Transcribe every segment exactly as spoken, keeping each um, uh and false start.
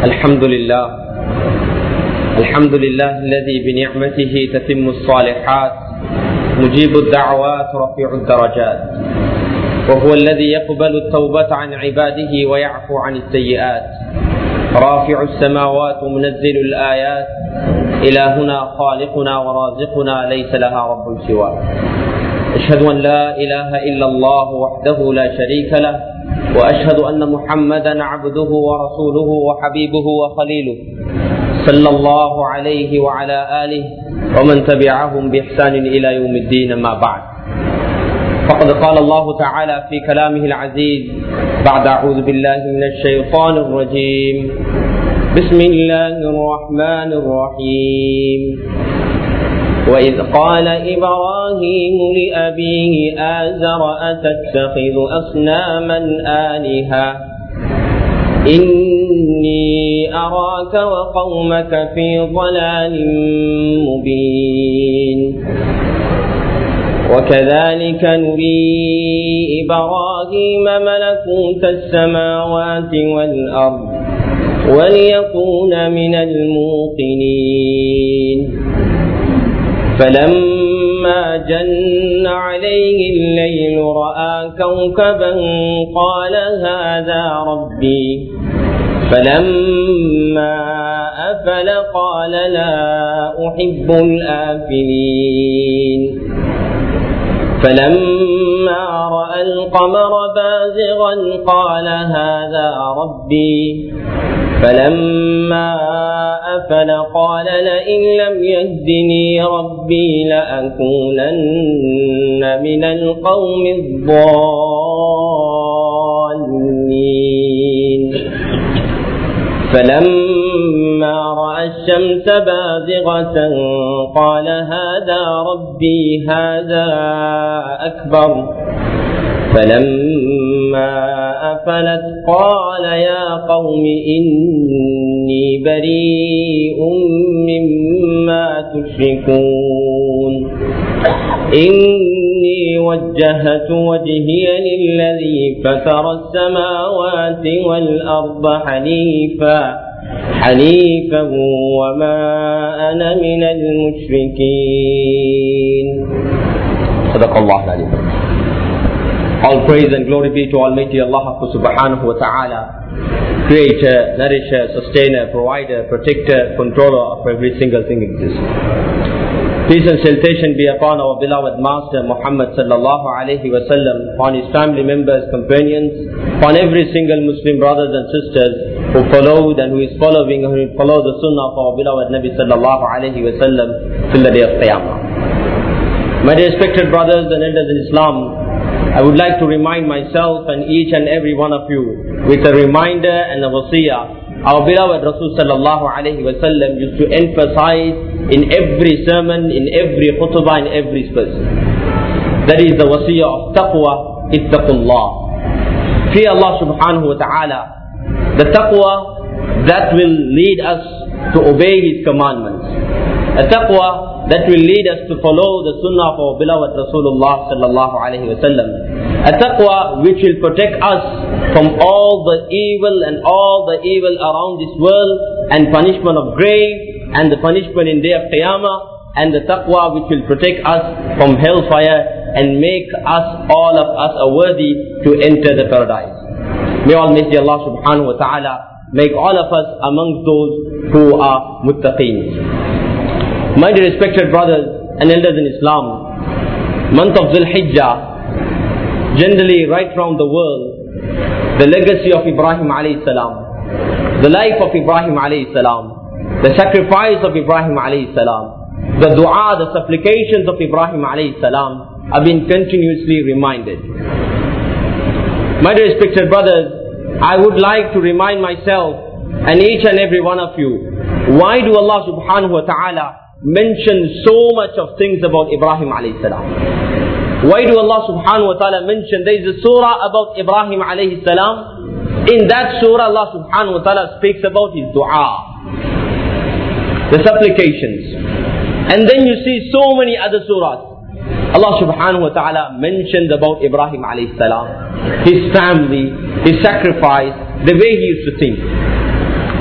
الحمد لله الحمد لله الذي بنعمته تتم الصالحات مجيب الدعوات رفيع الدرجات، وهو الذي يقبل التوبة عن عباده ويعفو عن السيئات، رافع السماوات ومنزل الآيات، إلهنا خالقنا ورازقنا ليس لها رب سواه. أشهد أن لا إله إلا الله وحده لا شريك له، وأشهد أن محمدا عبده ورسوله وحبيبه وخليله، صلى الله عليه وعلى آله ومن تبعهم بإحسان إلى يوم الدين. ما بعد، فقد قال الله تعالى في كلامه العزيز بعد أعوذ بالله من الشيطان الرجيم: بسم الله الرحمن الرحيم. وإذ قال إبراهيم لأبيه آزر أتتخذ أصناما آلهة إني أراك وقومك في ضلال مبين. وكذلك نري إبراهيم ملكوت السماوات والأرض وليكون من الموقنين. فلما جن عليه الليل رأى كوكبا قال هذا ربي، فلما أفل قال لا أحب الآفلين. فلما رأى القمر بازغا قال هذا ربي، فلما أفل قال لئن لم يهدني ربي لأكونن من القوم الضالين. فلما رأى الشمس بازغة قال هذا ربي هذا أكبر. فلما أفلت قال يا قوم إني بريء مما تشركون. إني وجهت وجهي للذي فطر السماوات والأرض حنيفا حنيفا وما أنا من المشركين. صدق الله العظيم. All praise and glory be to Almighty Allah subhanahu wa ta'ala, creator, nourisher, sustainer, provider, protector, controller of every single thing exists. Peace and salutation be upon our beloved Master Muhammad sallallahu alayhi wa sallam, upon his family members, companions, upon every single Muslim brothers and sisters who followed and who is following and who will follow the sunnah of our beloved Nabi sallallahu alayhi wa sallam till the day of Qiyamah. My dear respected brothers and elders in Islam, I would like to remind myself and each and every one of you with a reminder and a wasiyah. Our beloved Rasul sallallahu alayhi wa sallam used to emphasize in every sermon, in every khutbah, in every space. That is the wasiyah of taqwa, ittaqullah. Fear Allah subhanahu wa ta'ala. The taqwa that will lead us to obey His commandments. A taqwa that will lead us to follow the sunnah of our beloved Rasulullah sallallahu alayhi wa sallam. A taqwa which will protect us from all the evil and all the evil around this world and punishment of grave and the punishment in day of Qiyamah, and the taqwa which will protect us from hellfire and make us, all of us, are worthy to enter the paradise. May Almighty Allah subhanahu wa ta'ala make all of us amongst those who are muttaqeen. My dear respected brothers and elders in Islam, month of Dhul Hijjah, generally right around the world, the legacy of Ibrahim alayhi salam, the life of Ibrahim alayhi salam, the sacrifice of Ibrahim alayhi salam, the dua, the supplications of Ibrahim alayhi salam have been continuously reminded. My dear respected brothers, I would like to remind myself and each and every one of you, why do Allah subhanahu wa ta'ala mention so much of things about Ibrahim alayhi salam? Why do Allah subhanahu wa ta'ala mention there is a surah about Ibrahim alayhi salam? In that surah Allah subhanahu wa ta'ala speaks about his dua, the supplications. And then you see so many other surahs. Allah subhanahu wa ta'ala mentioned about Ibrahim alayhi salam, his family, his sacrifice, the way he used to think.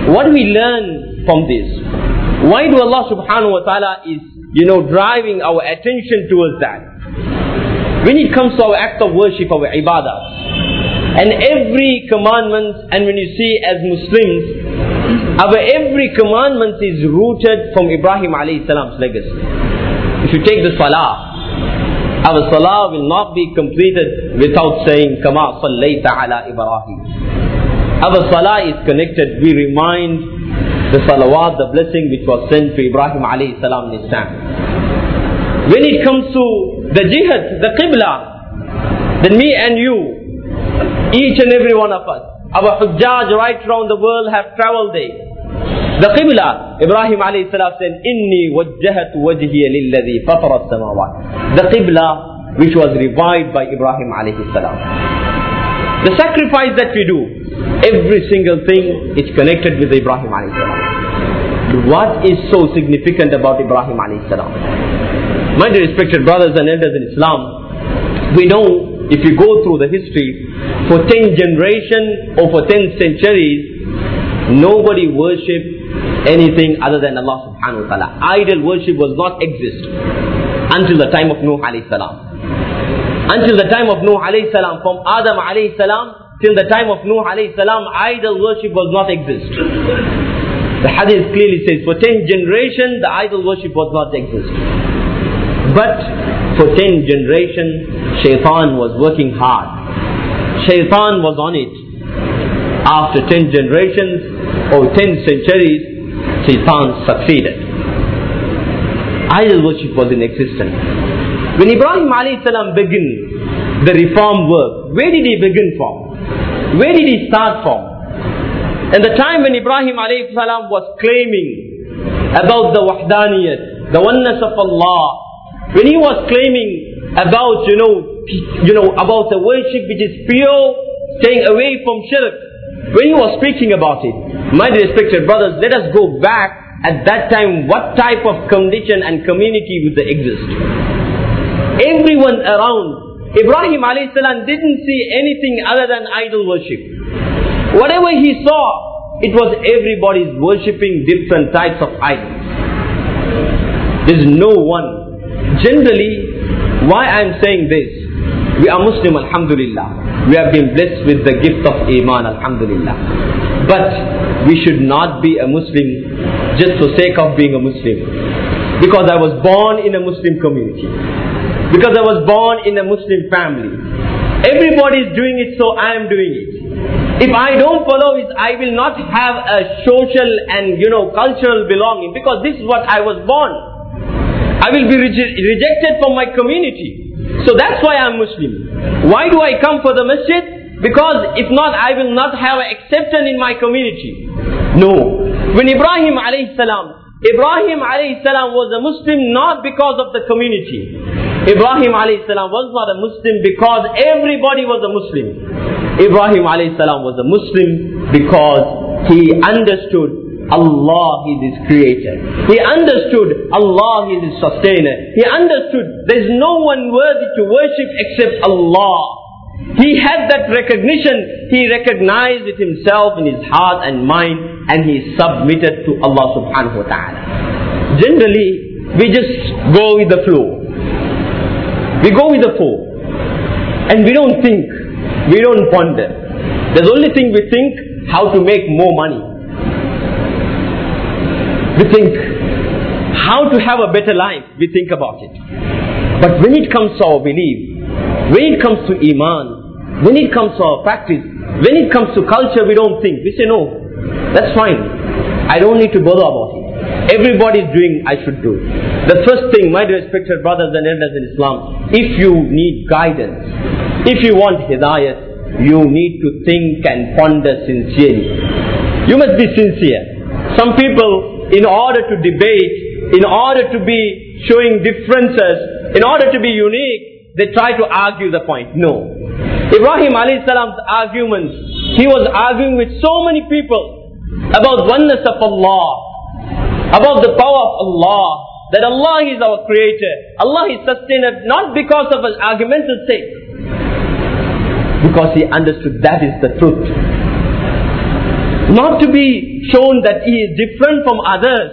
What do we learn from this? Why do Allah subhanahu wa ta'ala is, you know, driving our attention towards that? When it comes to our act of worship, our ibadah, and every commandment, and when you see as Muslims, our every commandment is rooted from Ibrahim alayhi salam's legacy. If you take the salah, our salah will not be completed without saying, Kama sallayta ala Ibrahim. Our salah is connected. We remind the salawat, the blessing which was sent to Ibrahim alayhi salam in his time. When it comes to the jihad, the qibla, then me and you, each and every one of us, our hujjaj right around the world have traveled there. The qibla, Ibrahim alayhi salam said, Inni wajjahatu wajhiya lilladhi fatara as-samawat. The qibla which was revived by Ibrahim alayhi salam. The sacrifice that we do, every single thing is connected with Ibrahim alayhi salam. What is so significant about Ibrahim alayhi salam? My dear respected brothers and elders in Islam, we know if you go through the history, for ten generations or for ten centuries, nobody worshipped anything other than Allah subhanahu wa ta'ala. Idol worship was not exist until the time of Nuh alayhi salam. Until the time of Nuh alayhi salam, from Adam alayhi salam till the time of Nuh alayhi salam, idol worship was not exist. The hadith clearly says, for ten generations, the idol worship was not exist. But for ten generations, shaitan was working hard. Shaitan was on it. After ten generations or ten centuries, shaitan succeeded. Idol worship was in existence. When Ibrahim alayhi salam began the reform work, where did he begin from? Where did he start from? And the time when Ibrahim alayhi salam was claiming about the wahdaniyat, the oneness of Allah, when he was claiming about, you know, you know, about the worship which is pure, staying away from shirk, when he was speaking about it, my respected brothers, let us go back at that time, what type of condition and community would exist? Everyone around, Ibrahim alayhi salam didn't see anything other than idol worship. Whatever he saw, it was everybody's worshipping different types of idols. There's no one. Generally, why I'm saying this, we are Muslim, alhamdulillah. We have been blessed with the gift of Iman, alhamdulillah. But we should not be a Muslim just for sake of being a Muslim. Because I was born in a Muslim community. Because I was born in a Muslim family. Everybody is doing it, so I am doing it. If I don't follow it, I will not have a social and, you know, cultural belonging. Because this is what I was born. I will be reje- rejected from my community. So that's why I'm Muslim. Why do I come for the masjid? Because if not, I will not have acceptance in my community. No. When Ibrahim alayhi salam, Ibrahim alayhi salam was a Muslim not because of the community. Ibrahim alayhi salam was not a Muslim because everybody was a Muslim. Ibrahim alayhi salam was a Muslim because he understood Allah is His creator. He understood Allah is His sustainer. He understood there is no one worthy to worship except Allah. He had that recognition. He recognized it himself in his heart and mind, and he submitted to Allah subhanahu wa ta'ala. Generally, we just go with the flow. We go with the flow. And we don't think. We don't ponder. The only thing we think, how to make more money. We think how to have a better life. We think about it. But when it comes to our belief, when it comes to Iman, when it comes to our practice, when it comes to culture, we don't think. We say, no, that's fine. I don't need to bother about it. Everybody is doing, I should do. The first thing, my respected brothers and elders in Islam, if you need guidance, if you want hidayat, you need to think and ponder sincerely. You must be sincere. Some people, in order to debate, in order to be showing differences, in order to be unique, they try to argue the point. No. Ibrahim alayhi salam's arguments, he was arguing with so many people about oneness of Allah, about the power of Allah, that Allah is our creator, Allah is sustainer, not because of his argumental sake, because he understood that is the truth. Not to be shown that he is different from others.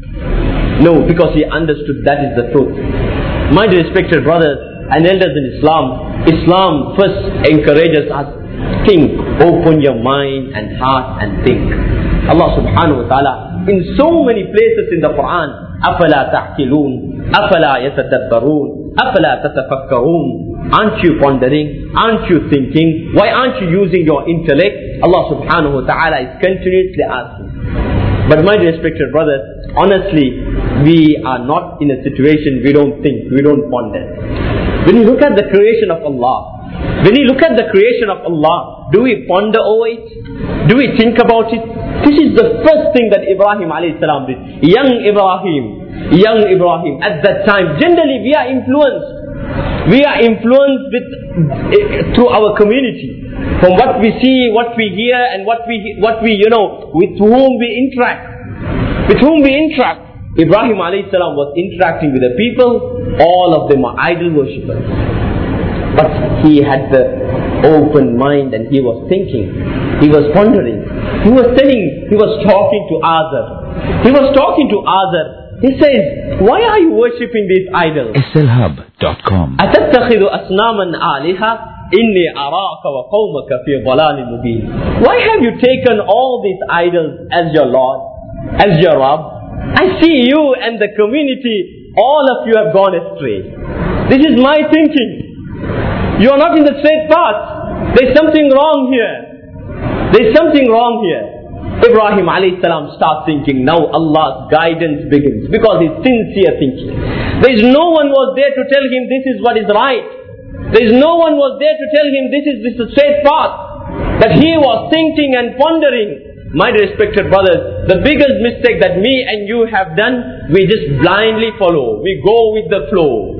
No, because he understood that is the truth. My respected brothers and elders in Islam, Islam first encourages us, think, open your mind and heart and think. Allah subhanahu wa ta'ala in so many places in the Quran, أَفَلَا تَعْقِلُونَ أَفَلَا يَتَدَبَّرُونَ أَفَلَا تَتَفَكَّرُونَ Aren't you pondering? Aren't you thinking? Why aren't you using your intellect? Allah subhanahu wa ta'ala is continuously asking. But my respected brothers, honestly, we are not in a situation we don't think, we don't ponder. When you look at the creation of Allah, when you look at the creation of Allah, do we ponder over it? Do we think about it? This is the first thing that Ibrahim alayhi salam did. Young Ibrahim, young Ibrahim, at that time, generally we are influenced. We are influenced with, uh, through our community. From what we see, what we hear, and what we, what we, you know, with whom we interact. With whom we interact. Ibrahim alayhi salam was interacting with the people. All of them are idol worshippers. But he had the open mind and he was thinking. He was pondering. He was telling, he was talking to Azar. He was talking to Azar. He says, why are you worshipping these idols? S L Hub dot com أَتَتَّخِذُ أَصْنَامًا آلِهَةً إِنِّي أَرَاكَ وَقَوْمَكَ فِي ضَلَالٍ مُبِينٍ. Why have you taken all these idols as your Lord, as your Rabb? I see you and the community, all of you have gone astray. This is my thinking. You are not in the straight path. There is something wrong here. There is something wrong here. Ibrahim alayhi salam starts thinking. Now Allah's guidance begins because he's sincere thinking. There is no one was there to tell him this is what is right. There is no one was there to tell him this is this is straight path. But he was thinking and pondering. My respected brothers, the biggest mistake that me and you have done, we just blindly follow. We go with the flow.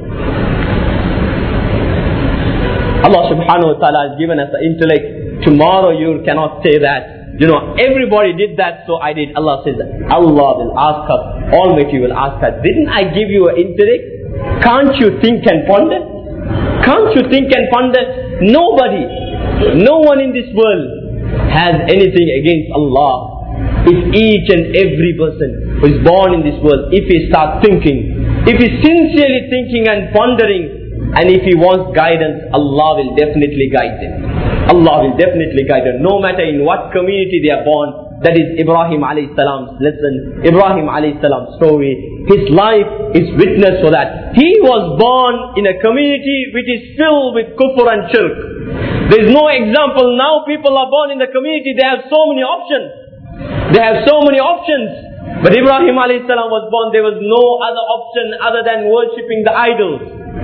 Allah subhanahu wa ta'ala has given us the intellect. Tomorrow you cannot say that. You know, everybody did that, so I did. Allah says, Allah will ask us, Almighty will ask us, didn't I give you an intellect? Can't you think and ponder? Can't you think and ponder? Nobody, no one in this world has anything against Allah. If each and every person who is born in this world, if he starts thinking, if he's sincerely thinking and pondering, and if he wants guidance, Allah will definitely guide them. Allah will definitely guide them. No matter in what community they are born. That is Ibrahim alayhi salam's lesson. Ibrahim alayhi salam's story. His life is witness for that. He was born in a community which is filled with kufr and shirk. There is no example. Now people are born in the community. They have so many options. They have so many options. But Ibrahim alayhi salam was born. There was no other option other than worshipping the idols.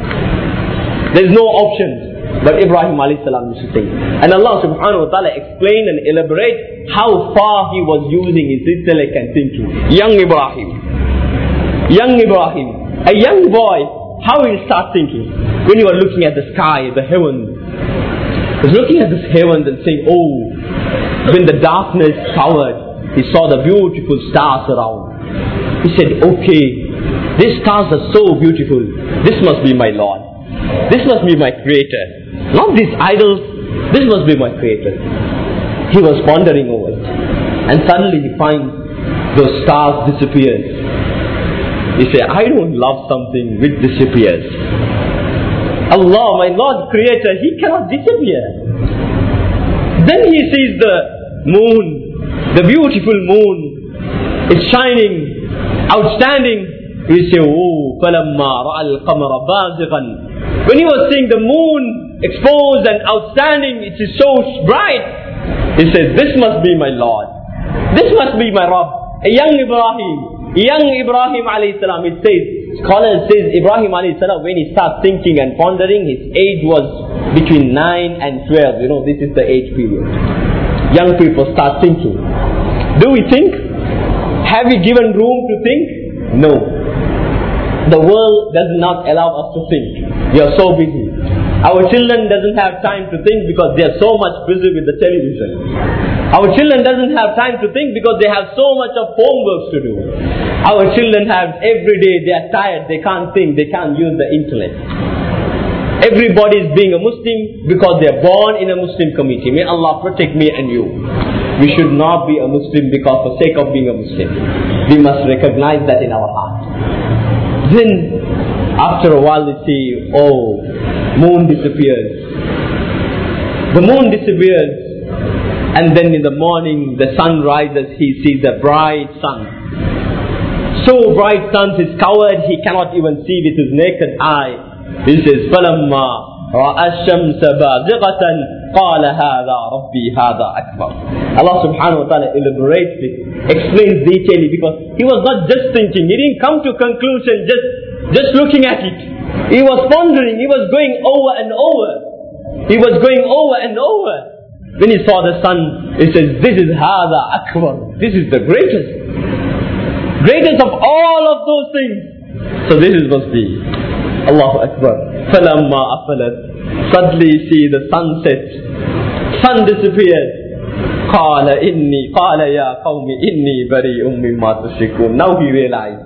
There is no option. But Ibrahim alayhi salam used to think. And Allah subhanahu wa ta'ala explained and elaborate how far he was using his intellect and thinking. Young Ibrahim. Young Ibrahim. A young boy. How he start thinking? When you are looking at the sky, the heavens. He was looking at this heavens and saying, oh, when the darkness covered, he saw the beautiful stars around. He said, okay, these stars are so beautiful. This must be my Lord. This must be my creator. Not these idols. This must be my creator. He was pondering over it. And suddenly he finds those stars disappear. He said, I don't love something which disappears. Allah, my Lord creator, he cannot disappear. Then he sees the moon, the beautiful moon. It's shining, outstanding. He said, oh, فَلَمَّا رَأَى الْقَمَرَ بَازِغًا. When he was seeing the moon exposed and outstanding, it is so bright. He says, this must be my Lord. This must be my Rabb. A young Ibrahim. Young Ibrahim alayhi salam. It says, scholars says Ibrahim alayhi salam, when he starts thinking and pondering, his age was between nine and twelve. You know, this is the age period. Young people start thinking. Do we think? Have we given room to think? No. The world does not allow us to think. We are so busy. Our children doesn't have time to think because they are so much busy with the television. Our children doesn't have time to think because they have so much of homework to do. Our children have every day, they are tired, they can't think, they can't use the intellect. Everybody is being a Muslim because they are born in a Muslim community. May Allah protect me and you. We should not be a Muslim because for sake of being a Muslim. We must recognize that in our heart. Then, after a while we see, oh, moon disappears. The moon disappears. And then in the morning, the sun rises, he sees a bright sun. So bright sun is covered, he cannot even see with his naked eye. He says, فَلَمَّا رَأَى الشَّمْسَ بَازِغَةً قَالَ هَذَا رَبِّي هَذَا أَكْبَرُ. Allah subhanahu wa ta'ala elaborates it, explains detailedly, because he was not just thinking, he didn't come to conclusion just, just looking at it. He was pondering, he was going over and over. He was going over and over. When he saw the sun, he says, this is هَذَا أَكْبَرُ. This is the greatest. Greatest of all of those things. So this is must be. Allahu Akbar. فَلَمَّا أَفَلَتْ. Suddenly you see the sun sets. Sun disappears. قَالَ إِنِّي قَالَ يَا قَوْمِ إِنِّي بَرِيءٌ مِّمَّا تُشْرِكُونَ. Now he realized.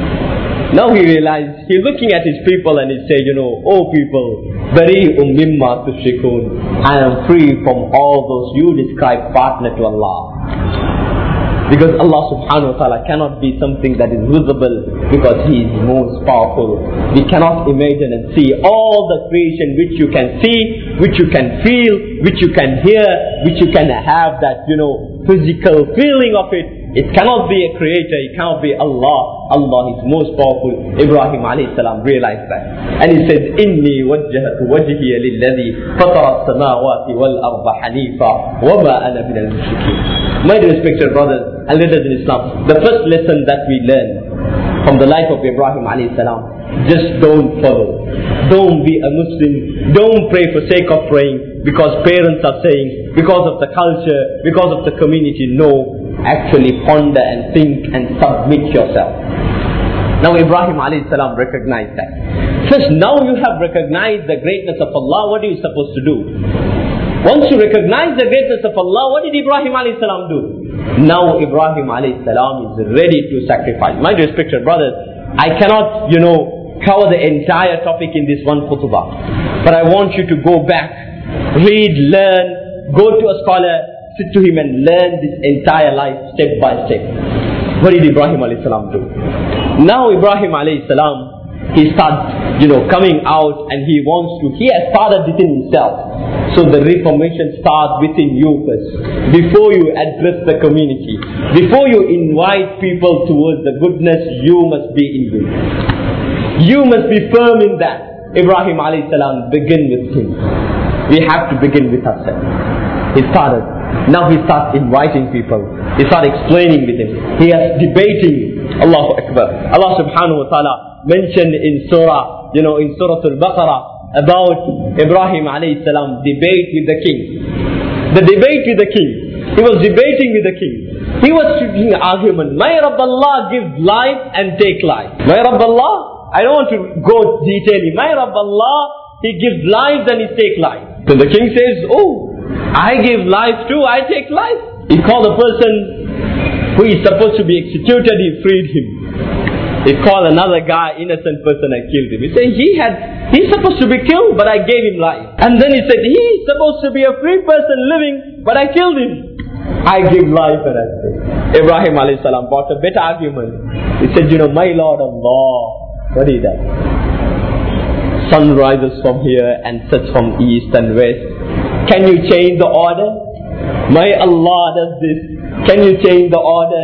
Now he realized. He's looking at his people and he said, you know, oh people, بَرِيءٌ مِّمَّا تُشْرِكُونَ. I am free from all those you describe partner to Allah. Because Allah subhanahu wa ta'ala cannot be something that is visible because He is most powerful. We cannot imagine and see all the creation which you can see, which you can feel, which you can hear, which you can have that, you know, physical feeling of it. It cannot be a creator, it cannot be Allah. Allah is most powerful. Ibrahim alayhi salam realized that. And he said, إِنِّي وَجَّهَتُ وَجْهِيَ لِلَّذِي فَطَرَ السَّمَاوَاتِ وَالْأَرْضَ حَنِيفًا وَمَا أَنَا مِنَ الْمُشْرِكِينَ. My respected brothers and leaders in Islam, the first lesson that we learn from the life of Ibrahim alayhi salam, just don't follow. Don't be a Muslim. Don't pray for sake of praying because parents are saying, because of the culture, because of the community. No. Actually ponder and think and submit yourself. Now Ibrahim alayhi salam recognized that. First, now you have recognized the greatness of Allah, what are you supposed to do? Once you recognize the greatness of Allah, what did Ibrahim alayhi salam do? Now Ibrahim alayhi salam is ready to sacrifice. My respected brothers, I cannot, you know, cover the entire topic in this one khutbah. But I want you to go back, read, learn, go to a scholar, sit to him and learn this entire life step by step. What did Ibrahim alayhi salam do? Now Ibrahim alayhi salam, he starts, you know, coming out and he wants to, he has started within himself. So the reformation starts within you first. Before you address the community, before you invite people towards the goodness, you must be in you. You must be firm in that. Ibrahim alayhi salam begin with him. We have to begin with ourselves. He started. Now he starts inviting people. He starts explaining with him. He is debating. Allahu Akbar. Allah subhanahu wa ta'ala mentioned in surah, you know, in surah Al-Baqarah about Ibrahim alayhi salam debate with the king. The debate with the king. He was debating with the king. He was speaking an argument. My Rabb Allah gives life and take life. My Rabb Allah, I don't want to go detailing. My Rabb Allah, He gives life and He takes life. So the king says, oh, I give life too, I take life. He called the person who is supposed to be executed, he freed him. He called another guy, innocent person, and killed him. He said, he had, he's supposed to be killed, but I gave him life. And then he said, he's supposed to be a free person living, but I killed him. I give life and I say. Ibrahim alayhi salam brought a better argument. He said, you know, my Lord Allah, what is that? Sun rises from here and sets from east and west. Can you change the order? My Allah does this. Can you change the order?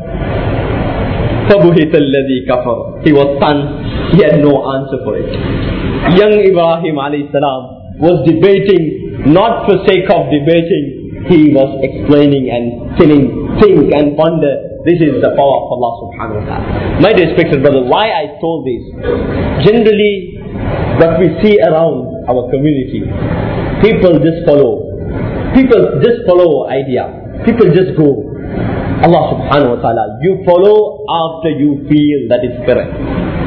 فَبُهِتَ الَّذِي كَفَرَ. He was stunned. He had no answer for it. Young Ibrahim alayhi salam was debating, not for sake of debating. He was explaining and telling, think and ponder. This is the power of Allah subhanahu wa ta'ala. My respected brother, why I told this? Generally, what we see around our community, people just follow. People just follow idea. People just go. Allah subhanahu wa ta'ala, you follow after you feel that is correct.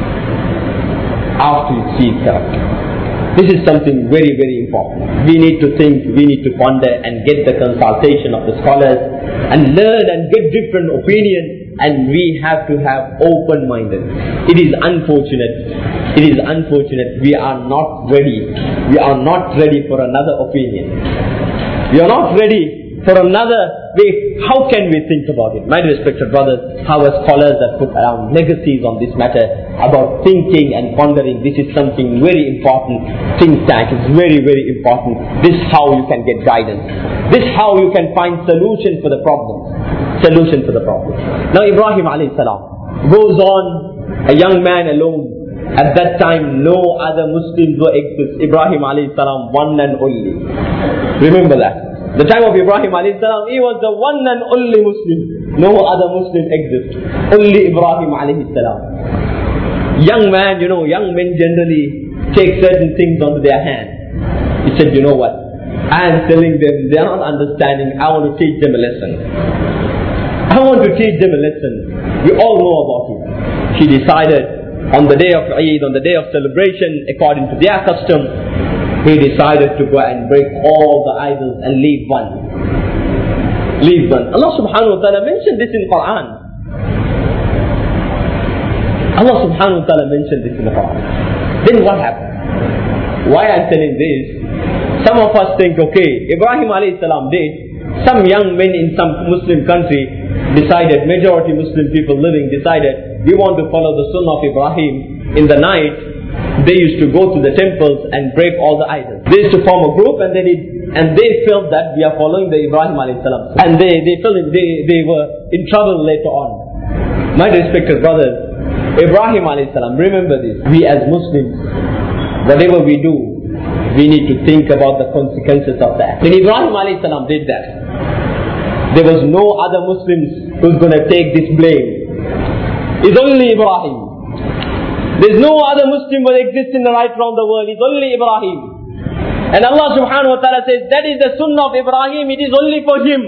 After you see it correct. This is something very, very important. We need to think, we need to ponder and get the consultation of the scholars and learn and get different opinions and we have to have open-minded. It is unfortunate. It is unfortunate. We are not ready. We are not ready for another opinion. We are not ready for another way. How can we think about it? My respected brothers, how as scholars have put around legacies on this matter about thinking and pondering. This is something very important. Think tank is very, very important. This is how you can get guidance. This is how you can find solution for the problem. Solution for the problem. Now Ibrahim alayhi salam goes on, a young man alone. At that time, no other Muslims were exist. Ibrahim alayhi salam, one and only. Remember that. The time of Ibrahim alayhi salam, he was the one and only Muslim. No other Muslim exists. Only Ibrahim alayhi salam. Young man, you know, young men generally take certain things onto their hand. He said, you know what? I am telling them, they are not understanding. I want to teach them a lesson. I want to teach them a lesson. We all know about it. He decided on the day of Eid, on the day of celebration, according to their custom, he decided to go and break all the idols and leave one. Leave one. Allah subhanahu wa ta'ala mentioned this in the Quran. Allah subhanahu wa ta'ala mentioned this in the Quran. Then what happened? Why I'm telling this? Some of us think, okay, Ibrahim alayhi salam did. Some young men in some Muslim country decided, majority Muslim people living decided, we want to follow the sunnah of Ibrahim. In the night, they used to go to the temples and break all the idols. They used to form a group, and they did, and they felt that we are following the Ibrahim alayhi salam. And they, they felt they, they were in trouble later on. My respected brothers, Ibrahim alayhi salam, remember this. We as Muslims, whatever we do, we need to think about the consequences of that. When Ibrahim alayhi salam did that, there was no other Muslims who's going to take this blame. It's only Ibrahim. There's no other Muslim who exists in the right around the world. It's only Ibrahim. And Allah subhanahu wa ta'ala says, that is the sunnah of Ibrahim. It is only for him.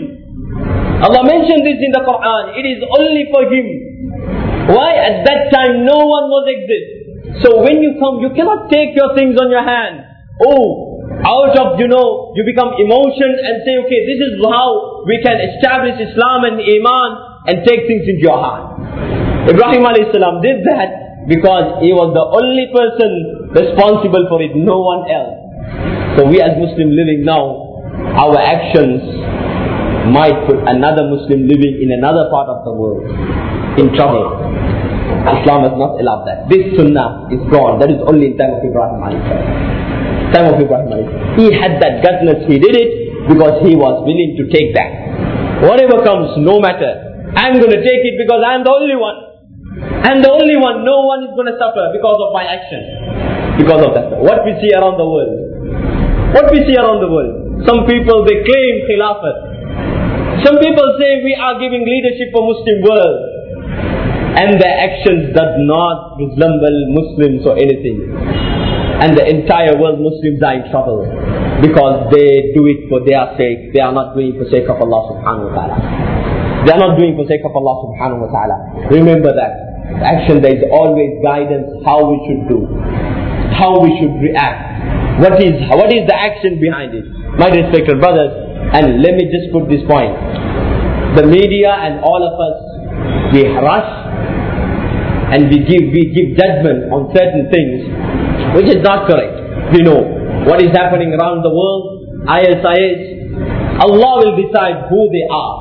Allah mentioned this in the Quran. It is only for him. Why? At that time, no one was exist. So when you come, you cannot take your things on your hand. Oh, out of, you know, you become emotion and say, okay, this is how we can establish Islam and Iman and take things into your heart. Ibrahim alayhi salam did that because he was the only person responsible for it, no one else. So we as Muslim living now, our actions might put another Muslim living in another part of the world in trouble. Islam has not allowed that. This sunnah is gone. That is only in time of Ibrahim alayhi salam. Time of Ibrahim alayhi salam. He had that gutless, he did it because he was willing to take that. Whatever comes, no matter. I'm going to take it because I'm the only one. I'm the only one. No one is going to suffer because of my action. Because of that. What we see around the world. What we see around the world. Some people, they claim Khilafat. Some people say we are giving leadership for Muslim world. And their actions does not resemble Muslims or anything. And the entire world Muslims are in trouble. Because they do it for their sake. They are not doing it for the sake of Allah subhanahu wa ta'ala. They are not doing it for the sake of Allah subhanahu wa ta'ala. Remember that. Action, there is always guidance how we should do. How we should react. What is, what is the action behind it? My respected brothers, and let me just put this point. The media and all of us, we rush and we give, we give judgment on certain things which is not correct. We know what is happening around the world, I S I S. Allah will decide who they are.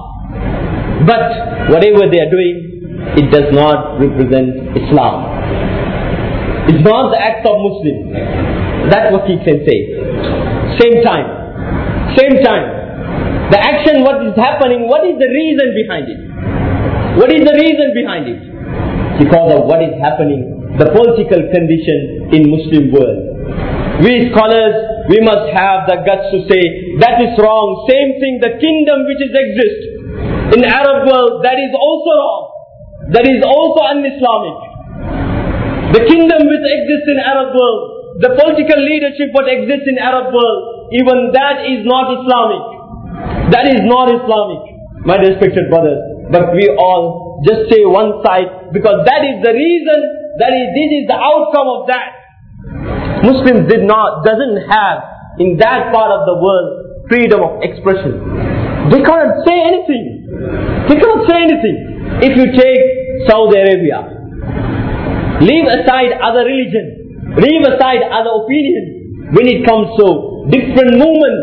But whatever they are doing, it does not represent Islam. It's not the act of Muslim. That's what he can say. Same time. Same time. The action, what is happening, what is the reason behind it? What is the reason behind it? Because of what is happening, the political condition in Muslim world. We scholars, we must have the guts to say, that is wrong. Same thing, the kingdom which is exist in Arab world, that is also wrong. That is also un-Islamic. The kingdom which exists in Arab world, the political leadership what exists in Arab world, even that is not Islamic. That is not Islamic, my respected brothers. But we all just say one side because that is the reason, that is, this is the outcome of that. Muslims did not, doesn't have in that part of the world freedom of expression. They cannot say anything. He cannot say anything. If you take Saudi Arabia, leave aside other religions, leave aside other opinions, when it comes to different movements,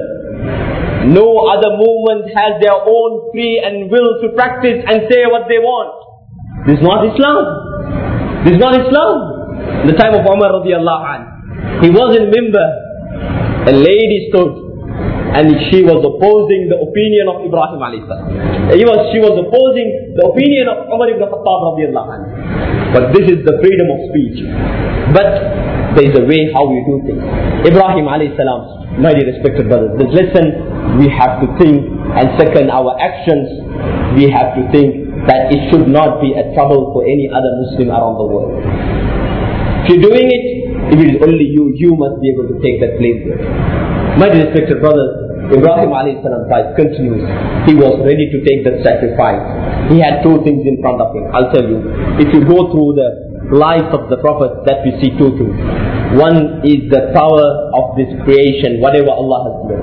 no other movement has their own free and will to practice and say what they want. This is not Islam. This is not Islam. In the time of Umar radiallahu anhu, he was in Mimbar. A lady stood and she was opposing the opinion of Ibrahim alayhi salam. He was, she was opposing the opinion of Umar ibn Khattab radiallahu anhu. But this is the freedom of speech. But there is a way how we do things. Ibrahim alayhi salam, my dear respected brothers, this lesson we have to think, and second, our actions, we have to think that it should not be a trouble for any other Muslim around the world. If you're doing it, if it is only you, you must be able to take that place there. My dear respected brothers, Ibrahim alayhi salam's life continues. He was ready to take that sacrifice. He had two things in front of him. I'll tell you. If you go through the life of the Prophet, that we see two things. One is the power of this creation, whatever Allah has given.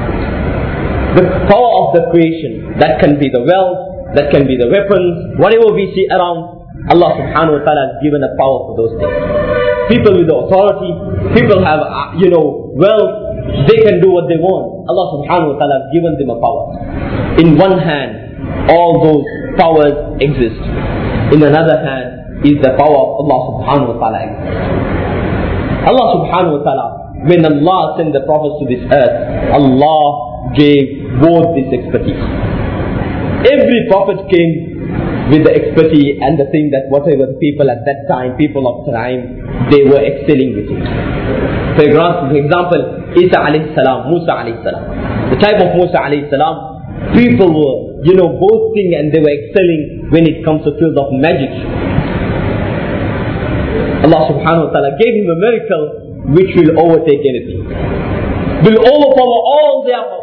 The power of the creation, that can be the wealth, that can be the weapons, whatever we see around, Allah subhanahu wa ta'ala has given a power for those things. People with the authority, people have, uh, you know, wealth, they can do what they want. Allah subhanahu wa ta'ala has given them a power. In one hand, all those powers exist. In another hand is the power of Allah subhanahu wa ta'ala exists. Allah subhanahu wa ta'ala, when Allah sent the prophets to this earth, Allah gave both this expertise. Every prophet came with the expertise and the thing that whatever the people at that time, people of time, they were excelling with it. For example, Isa alayhi salam, Musa alayhi salam. The type of Musa alayhi salam, people were, you know, boasting and they were excelling when it comes to field of magic. Allah subhanahu wa ta'ala gave him a miracle which will overtake anything. Will overpower all their powers.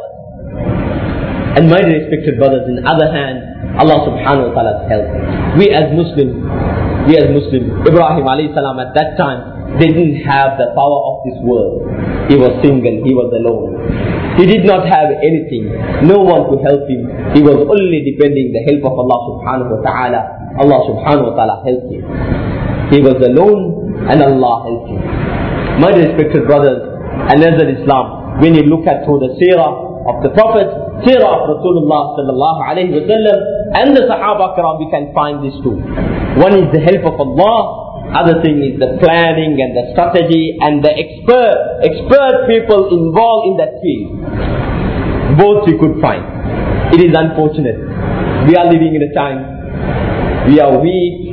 And my respected brothers, on the other hand, Allah subhanahu wa ta'ala has helped. We as Muslims, we as Muslims, Ibrahim alayhi salam at that time, they didn't have the power of this world. He was single, he was alone. He did not have anything, no one to help him. He was only depending the help of Allah subhanahu wa ta'ala. Allah subhanahu wa ta'ala helped him. He was alone and Allah helped him. My respected brothers, and as an Islam, when you look at through the seerah of the Prophet, seerah of Rasulullah sallallahu alayhi wa sallam, and the Sahaba Kiram, we can find these two. One is the help of Allah, other thing is the planning and the strategy and the expert, expert people involved in that field. Both we could find. It is unfortunate. We are living in a time, we are weak,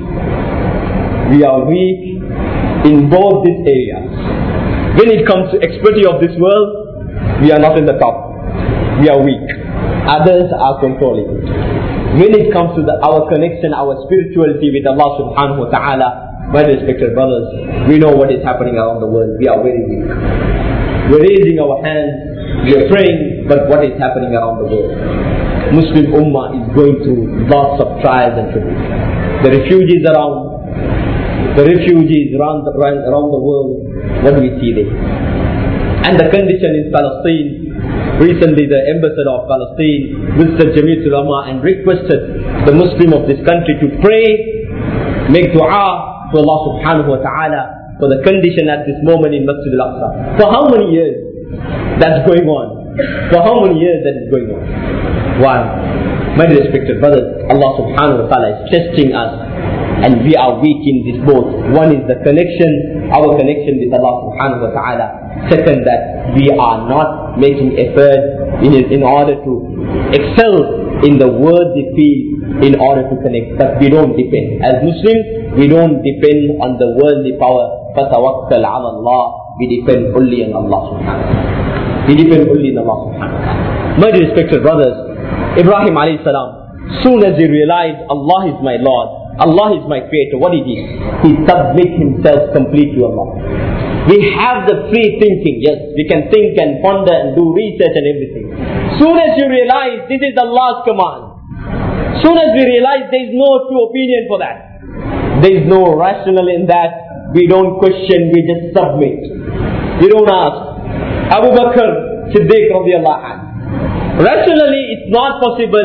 we are weak in both these areas. When it comes to expertise of this world, we are not in the top. We are weak. Others are controlling it. When it comes to the, our connection, our spirituality with Allah subhanahu wa ta'ala, my respected brothers, we know what is happening around the world. We are very weak. We are raising our hands, we are praying, but what is happening around the world? Muslim Ummah is going through lots of trials and tribulations. The refugees around, the refugees around the, around the world, what do we see there? And the condition in Palestine. Recently the ambassador of Palestine visited Jamiatul Ulama and requested the Muslim of this country to pray, make dua to Allah subhanahu wa ta'ala for the condition at this moment in Masjid al-Aqsa. For how many years that's going on? For how many years that is going on? Why? My respected brothers, Allah subhanahu wa ta'ala is testing us and we are weak in this both. One is the connection, our connection with Allah subhanahu wa ta'ala. Second, that we are not making effort in, in order to excel in the worldly field in order to connect. But we don't depend. As Muslims, we don't depend on the worldly power. فَتَوَكَّلْ عَلَى اللَّهِ. We depend only on Allah subhanahu wa ta'ala. We depend only on Allah subhanahu wa ta'ala. My respected brothers, Ibrahim alayhi salam, soon as he realized Allah is my Lord, Allah is my creator, what he did? He submit himself completely to Allah. We have the free thinking, yes, we can think and ponder and do research and everything. Soon as you realize this is Allah's command, soon as we realize there is no true opinion for that, there is no rational in that, we don't question, we just submit. We don't ask. Abu Bakr Siddiq radiallahu anhu. Rationally it's not possible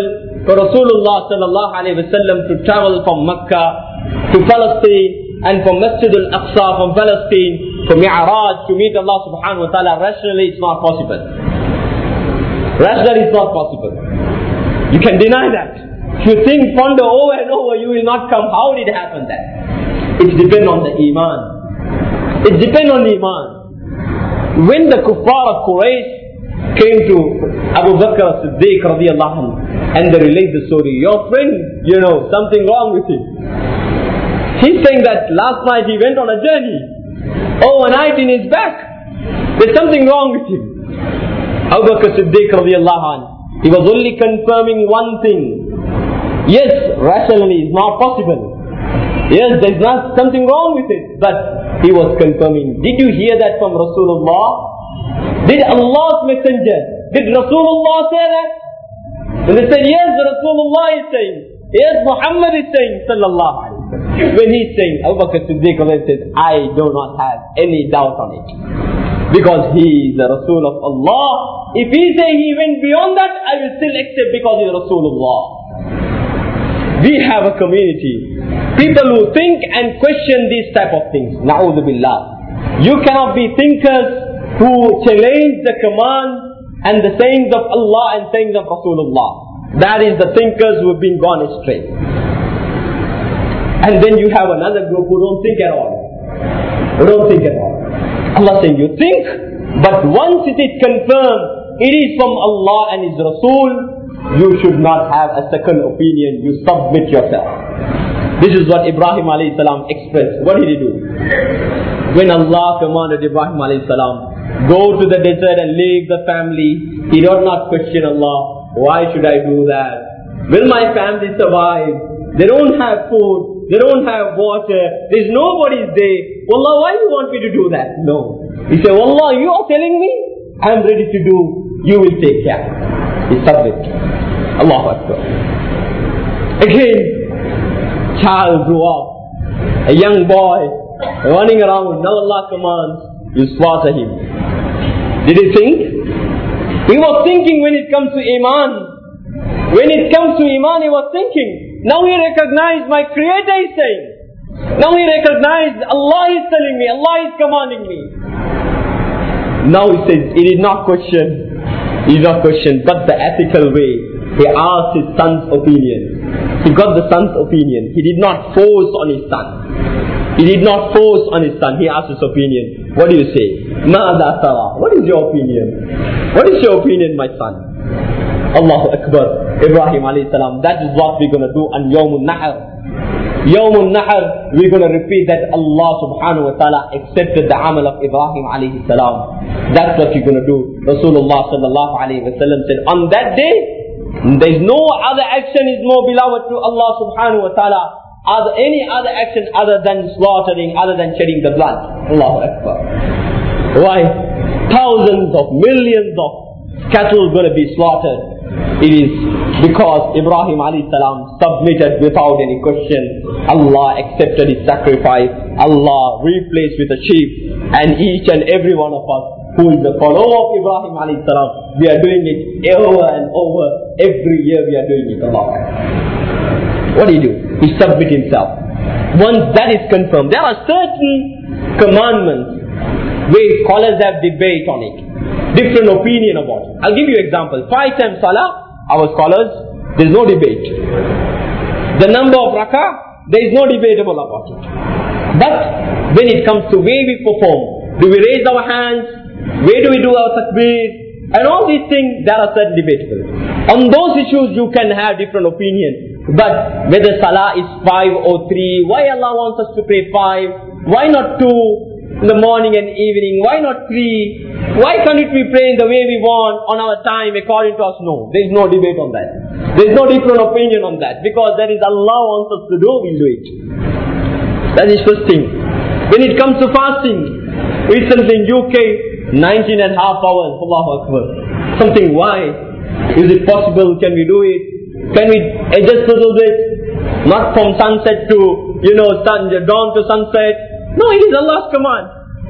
for Rasulullah sallallahu alayhi wa sallam to travel from Mecca to Palestine, and from Masjid al-Aqsa from Palestine to Mi'raj to meet Allah subhanahu wa ta'ala. Rationally it's not possible. Rationally it's not possible. You can deny that. If you think, ponder over and over, you will not come. How did it happen then? It depends on the Iman. It depends on the Iman. When the kuffar of Quraysh came to Abu Bakr as-Siddiq radiyallahu anhu and they relate the story, your friend, you know, something wrong with him. He's saying that last night he went on a journey. Overnight in his back. There's something wrong with him. Abu Bakr as-Siddiq radiyallahu anhu, he was only confirming one thing. Yes, rationally it's not possible. Yes, there's not something wrong with it. But he was confirming. Did you hear that from Rasulullah? Did Allah's messenger, did Rasulullah say that? And they said, yes, Rasulullah is saying. Yes, Muhammad is saying, sallallahu alayhi wa sallam. When he's saying, Abu Bakr Siddiq says, I do not have any doubt on it. Because he is the Rasul of Allah. If he say he went beyond that, I will still accept because he is Rasulullah. We have a community. People who think and question these type of things. Na'udhu billah. You cannot be thinkers who challenge the command and the sayings of Allah and sayings of Rasulullah. That is the thinkers who have been gone astray. And then you have another group who don't think at all. Who don't think at all. Allah saying you think, but once it is confirmed, it is from Allah and His Rasul, you should not have a second opinion. You submit yourself. This is what Ibrahim alayhi salam expressed. What did he do? When Allah commanded Ibrahim alayhi salam, go to the desert and leave the family, he did not question Allah. Why should I do that? Will my family survive? They don't have food. They don't have water. There's nobody there. Wallah, why do you want me to do that? No. He said, Wallah, you are telling me? I'm ready to do. You will take care. He submit. Allahu Akbar. Again, child grew up. A young boy running around. Now Allah commands, you slaughter him. Did he think? He was thinking when it comes to Iman. When it comes to Iman, he was thinking. Now he recognized my Creator is saying. Now he recognized Allah is telling me, Allah is commanding me. Now he says, he did not question. He did not question, but the ethical way. He asked his son's opinion. He got the son's opinion. He did not force on his son. He did not force on his son. He asked his opinion. What do you say? Ma'adha tara. What is your opinion? What is your opinion, my son? Allahu Akbar. Ibrahim alayhi salam. That is what we're going to do on Yawmun Nahr. Yawmun Nahr, we're going to repeat that Allah subhanahu wa ta'ala accepted the amal of Ibrahim alayhi salam. That's what you're going to do. Rasulullah sallallahu alayhi wa sallam said, on that day, there is no other action is more beloved to Allah subhanahu wa ta'ala. Other, any other action other than slaughtering, other than shedding the blood. Allahu Akbar. Why? Thousands of millions of cattle going to be slaughtered. It is because Ibrahim alayhi salam submitted without any question. Allah accepted his sacrifice. Allah replaced with a sheep. And each and every one of us who is the follower of Ibrahim alayhi salam, we are doing it over and over. Every year we are doing it. Allah. What do you do? He submit himself. Once that is confirmed, there are certain commandments where scholars have debate on it. Different opinion about it. I'll give you example. Five times salah, our scholars, there is no debate. The number of rakah, there is no debatable about it. But when it comes to where we perform, do we raise our hands? Where do we do our takbir? And all these things, there are certain debatable. On those issues, you can have different opinion. But whether salah is five or three, why Allah wants us to pray five? Why not two in the morning and evening? Why not three? Why can't we pray in the way we want on our time according to us? No, there is no debate on that. There is no different opinion on that. Because that is Allah wants us to do, we'll do it. That is first thing. When it comes to fasting, recently in U K, nineteen and a half hours, Allahu Akbar. Something, why? Is it possible? Can we do it? Can we adjust a little bit? Not from sunset to, you know, sun, dawn to sunset. No, it is Allah's command.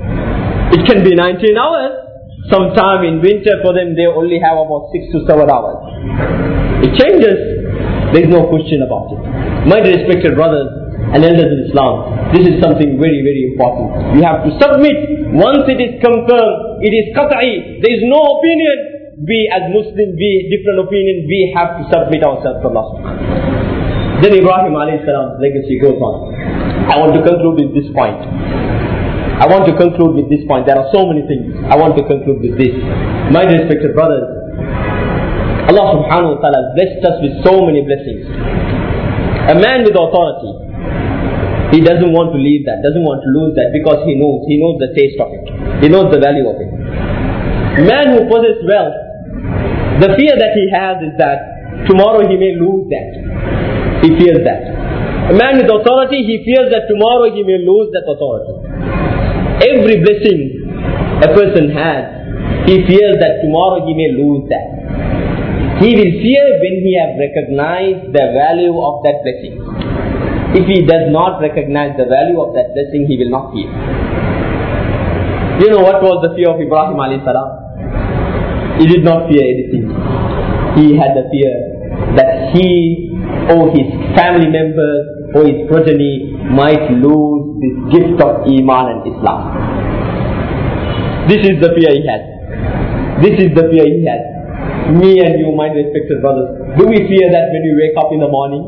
It can be nineteen hours. Sometime in winter for them, they only have about six to seven hours. It changes. There is no question about it. My respected brothers and elders in Islam, this is something very, very important. We have to submit. Once it is confirmed, it is qat'i. There is no opinion. We as Muslims, we different opinion, we have to submit ourselves to Allah subhanahu wa ta'ala. Then Ibrahim alayhi salam's legacy goes on. I want to conclude with this point. I want to conclude with this point. There are so many things. I want to conclude with this. My respected brothers, Allah subhanahu wa ta'ala blessed us with so many blessings. A man with authority, he doesn't want to leave that, doesn't want to lose that, because he knows, he knows the taste of it. He knows the value of it. A man who possesses wealth, the fear that he has is that tomorrow he may lose that. He fears that. A man with authority, he fears that tomorrow he may lose that authority. Every blessing a person has, he fears that tomorrow he may lose that. He will fear when he has recognized the value of that blessing. If he does not recognize the value of that blessing, he will not fear. You know what was the fear of Ibrahim alayhi salam? He did not fear anything. He had the fear that he or his family members or his progeny might lose this gift of Iman and Islam. This is the fear he had. This is the fear he had. Me and you, my respected brothers, do we fear that when we wake up in the morning?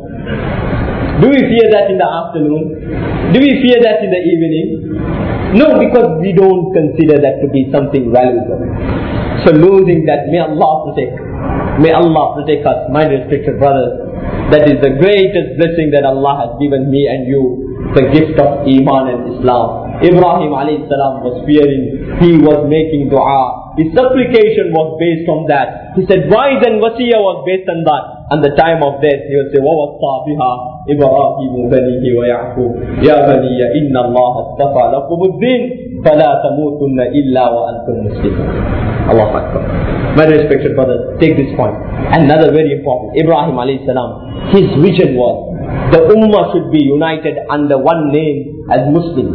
Do we fear that in the afternoon? Do we fear that in the evening? No, because we don't consider that to be something valuable. So losing that, may Allah protect. May Allah protect us, my respected brothers. That is the greatest blessing that Allah has given me and you, the gift of Iman and Islam. Ibrahim alayhi salam was fearing, he was making dua. His supplication was based on that. He said, why then wasiyah was based on that. And the time of death, he would say, وَوَصَّى بِهَا إِبْرَاهِيمُ بَنِيهِ وَيَعْقُوبُ يَا بَنِيَّ إِنَّ اللَّهَ اصْطَفَى لَكُمُ الدِّينَ فَلَا تَمُوتُنَّ إِلَّا وَأَنْتُمْ مُسْلِمُونَ. Allahu Akbar. My respected brothers, take this point. Another very important. Ibrahim alayhi salam, his vision was, the ummah should be united under one name as Muslim.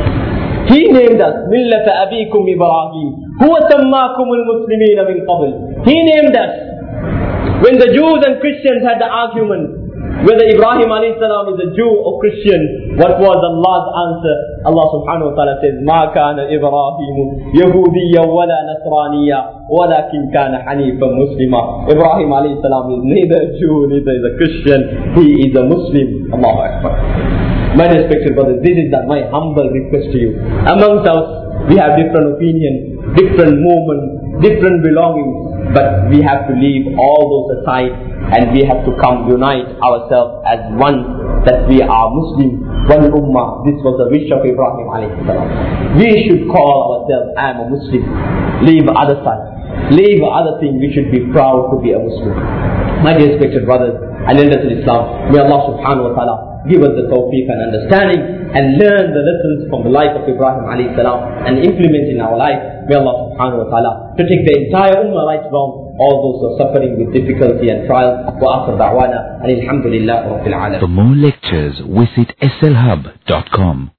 He named us مِلَّةَ أَبِيكُمْ إِبْرَاهِيمُ هُوَ سَمَّاكُمُ الْمُسْلِمِينَ مِنْ قَبْلِ. He named us. When the Jews and Christians had the argument whether Ibrahim alayhi salam is a Jew or Christian, what was Allah's answer? Allah subhanahu wa ta'ala says, مَا كَانَ إِبْرَاهِيمُ يَهُودِيًّا وَلَا نَصْرَانِيًّا وَلَكِنْ كَانَ حَنِيفًا مُسْلِمًا. Ibrahim alayhi salam is neither a Jew, neither is a Christian. He is a Muslim. Allahu Akbar. My respected brothers, this is my humble request to you. Amongst us, we have different opinions, different movements, different belongings, but we have to leave all those aside and we have to come unite ourselves as one, that we are Muslim, one ummah. This was the wish of Ibrahim alayhi salam. We should call ourselves, I am a Muslim. Leave other side. Leave other things. We should be proud to be a Muslim. My dear respected brothers and elders in Islam, may Allah subhanahu wa ta'ala give us the tawfiq and understanding and learn the lessons from the life of Ibrahim alayhi salam and implement in our life. May Allah subhanahu wa ta'ala to take the entire ummah right from all those who are suffering with difficulty and trials. Wa akhir da'wana and alhamdulillah rabbil alamin. For more lectures, visit S L hub dot com.